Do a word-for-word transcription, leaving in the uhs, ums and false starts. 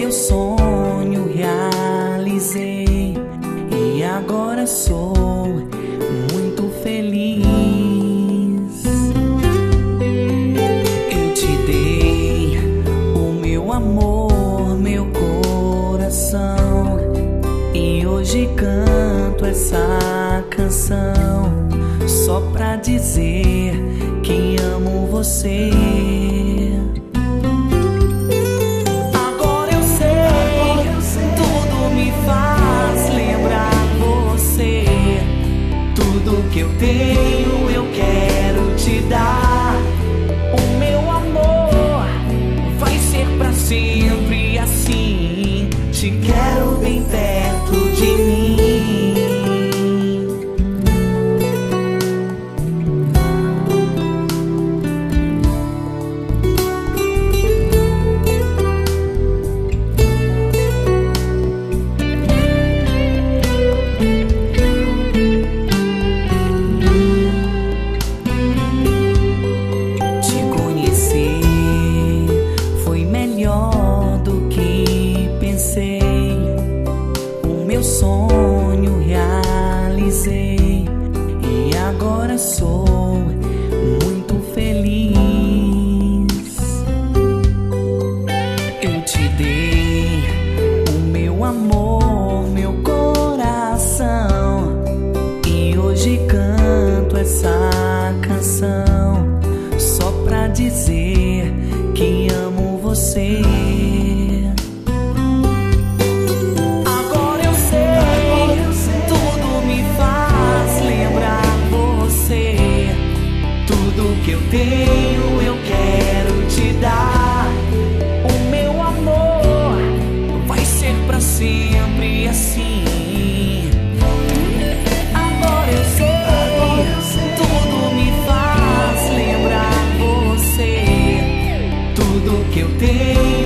meu sonho realizei e agora sou muito feliz. Eu te dei o meu amor, meu coração, e hoje canto essa canção só pra dizer que amo você. Agora eu sei, tudo me faz lembrar você. Tudo que eu tenho eu quero te dar. O meu amor vai ser pra sempre assim. Te quero bem perto de mim. Meu sonho realizei e agora sou muito feliz. Eu te dei o meu amor, meu coração, e hoje canto essa canção só pra dizer que amo você. Tudo que eu tenho eu quero te dar. O meu amor vai ser pra sempre assim. Agora eu sei, tudo me faz lembrar você. Tudo que eu tenho